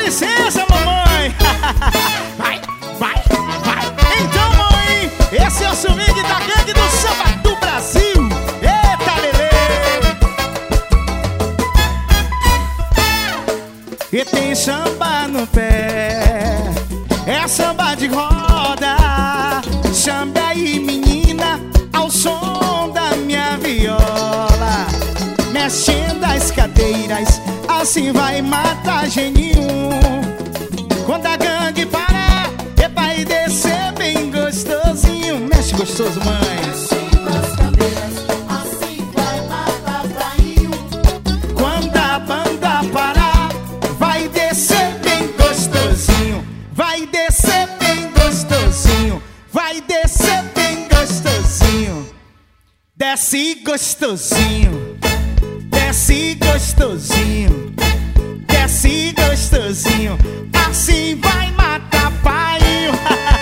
licença, mamãe. Vai, vai, vai. Então, mãe, esse é o swing da gangue do samba do Brasil. Eita, lelê. E tem samba no pé, é samba de roda. Samba aí, menina, ao som da minha viola, mexendo as cadeiras, assim vai matar geninho. Quando a gangue parar, vai descer bem gostosinho. Mexe gostoso, mãe. Mexendo as cadeiras, assim vai matar prainho. Quando a banda parar, vai descer bem gostosinho. Vai descer bem gostosinho. Vai descer bem gostosinho. Desce gostosinho. Desce gostosinho. Desce gostosinho. Assim vai matar painho.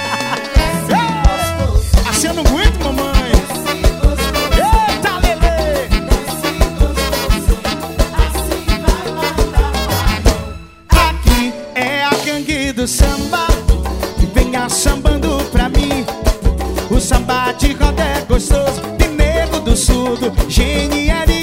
Assim eu não aguento, mamãe. Eita, lelê. Assim vai matar prainho. Aqui é a gangue do samba, que venha sambando pra mim. O samba de roda é gostoso, de nego do surdo, genieri.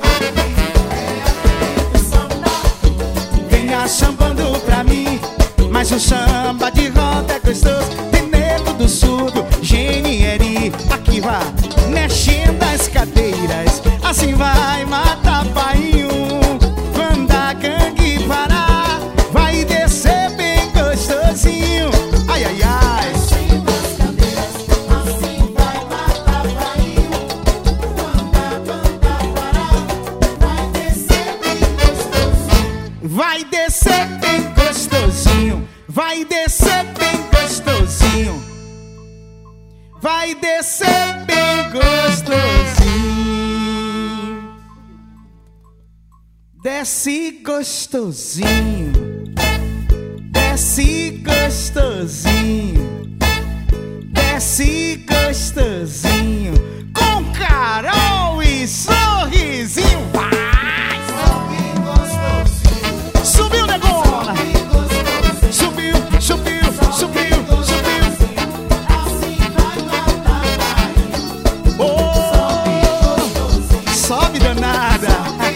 Venha sambando pra mim, mas o samba de roda é gostoso, de nego do surdo, genieri. Aqui vai, mexendo as cadeiras, assim vai matar painho. Quando a gangue parar, vai descer bem gostosinho. Ai, ai, ai. Mexendo as cadeiras, assim vai matar prainho. Quando a banda parar, vai descer bem gostosinho. Vai descer bem gostosinho. Vai descer bem gostosinho. Vai descer bem gostosinho. Desce gostosinho. Desce gostosinho. Desce gostosinho. Com Carol e sorrisinho. Vai! Sobe gostosinho. Subiu, negona! Sobe gostosinho. Subiu, subiu, subiu, subiu. Assim vai matar prainho. Oh, Sobe gostosinho. sobe danada.